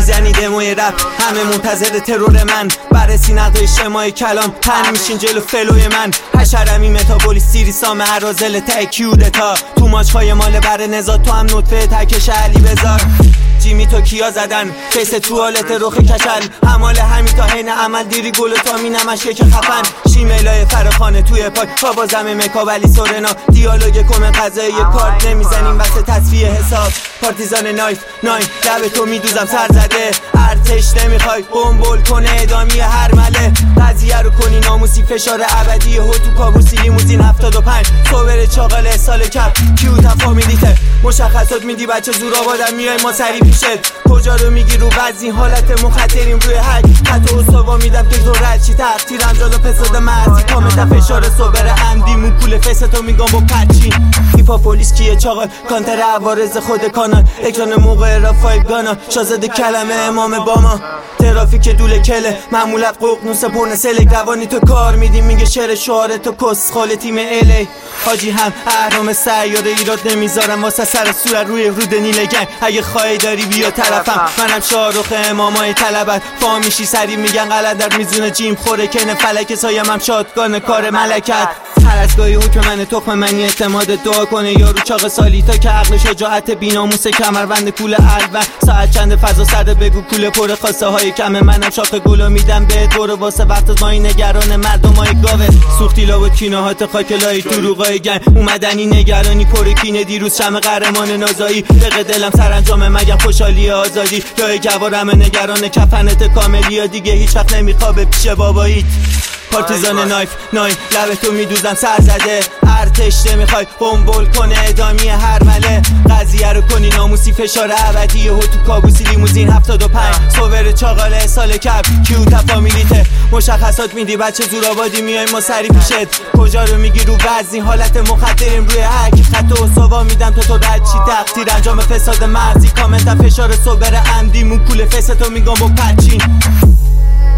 میزنی دموی رپ، همه منتظر ترور من. بررسی نقدای شمای کلام تن میشین جلو فلوی من. حشرمی متابولیستی سام عرازل تکیودتا تو ماچهای مال بر نزاد. تو هم نطفه تکش علی بزار. جیمی تو کیا زدن فیس توالت رخ کچل. همال همین تا حین عمل دیری گل تا می نمش که خفن. شیمیلای فرخانه توی پاک بازم مکا ولی سورنا. دیالوگ کم قضایی کارت نمیزنیم واسه تصفیه حساب. پارتیزان نایف ناین لب تو میدوزم سر زده. ارتش نمیخوای بمبل کنه ادامی هر مله. قضیه رو کنی ناموسی فشار ابدی هو تو کابوسی لیموزین 75 صبر چاقال سال کپ کیو تفامیلیته. مشخصات میدی بچه زور آبادم میای ما سری پیشت. کجا رو میگی رو وزنی حالت مخاطریم روی حک. حتی اصابا میدم که تو رد چی تقدیرم جلو پساد مرزی. کامتا فشار صبر عمدی موکول فیستو میگم با پچین. ایفا پولیس کیه چاقال کانتر عوارض خود کانال. اکران موقع رفای گانا شازده کلمه امام باما. ترافیک دوله کله معمولت ققنوس پرن سلک. روانی تو کار میدی میگه شعر شعار تو کس خال تیم الی. حاجی هم اهرام سیاره ایراد نمیذارم واسه سر صورت روی رود نیل گنگ. اگه خواهی داری بیا طرفم منم شاهرخ امامای طلبت. فامیشی سری میگن قلندر میزونه جیم خوره کنه فلک سایم هم شادگان کار ملکت. هر از گاهی حکم من تخم منی اعتماد دعا کنه یارو چاق سالی تا که عقل شجاعت بیناموس کمربند کول الون. ساعت چند فضا سرده بگو کوله پر خواسته های کمه. منم شاخ گلو میدم به دور واسه وقت مایی نگران مردم های گاوه. سوختی لا و کینهات خاک لای دروغای گنگ. اومدنی نگرانی پر کینه دیروز شم قهرمان نازایی. دق دلم سرانجام مگم خوشحالی آزادی. جای جوارم نگران کفنت کاملی یا دیگه هیچ وقت نمیخوابه پیش باباییت. پارتیزان نایف ناین لب تو میدوزم سر زده. ارتش نمیخوای بمبل کنه ادامی هر مله. قضیه رو کنی ناموسی فشار ابدی هو تو کابوسی لیموزین 75 صبر چاقال سال کپ کیو تفامیلیته. مشخصات میدی بچه زور آبادی میای ما سری پیشت. کجا رو میگی رو وزنی حالت مخاطریم روی حک. خط و صبا میدم تو رد چی تقدیر انجام فساد مرزی. کامنتا فشار صبر عمدی موکول فیستو میگم با پچین.